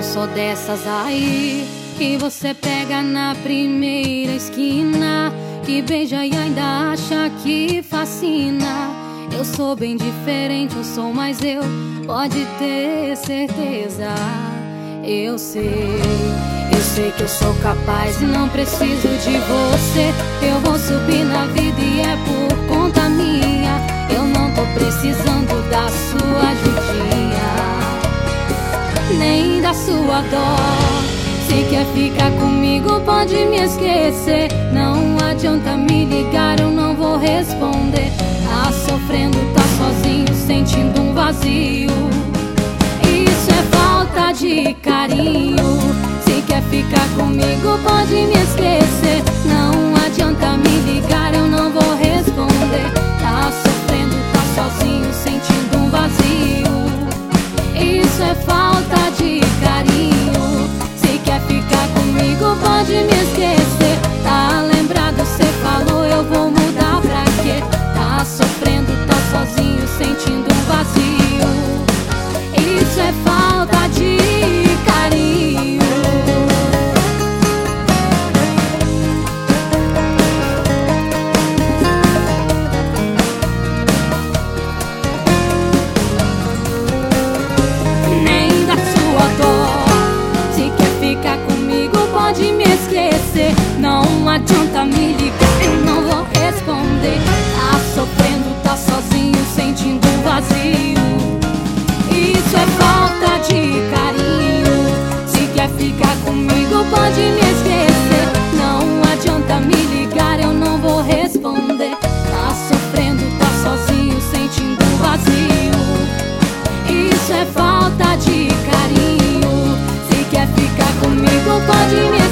sou dessas aí que você pega na primeira esquina, que beija e ainda acha que fascina. Eu sou bem diferente, eu sou mais eu, pode ter certeza. Eu sei que eu sou capaz e não preciso de você. Eu vou subir na vida e é por conta minha. Eu não tô precisando da sua ajudinha, nem da sua dó. Se quer ficar comigo pode me esquecer. Não adianta me ligar, eu não vou responder. Tá sofrendo, tá sozinho, sentindo um vazio. Isso é falta de carinho. Se quer ficar comigo pode me esquecer. Não adianta me ligar, eu não vou responder. Tá sofrendo, tá sozinho, sentindo um vazio. Isso é falta de carinho. Se quer ficar comigo pode me esquecer. Tá lembrado, cê falou, eu vou mudar pra quê? Tá sofrendo, tá sozinho, sentindo um vazio. Isso é falta de carinho. Nem da sua dor. Se quer ficar comigo pode me esquecer. Não adianta me ligar, eu não vou responder. Tá sofrendo, tá sozinho, sentindo um vazio. Isso é falta de carinho. Se quer ficar comigo pode me esquecer. Não adianta me ligar, eu não vou responder. Tá sofrendo, tá sozinho, sentindo um vazio. Isso é falta de carinho. Se quer ficar comigo pode me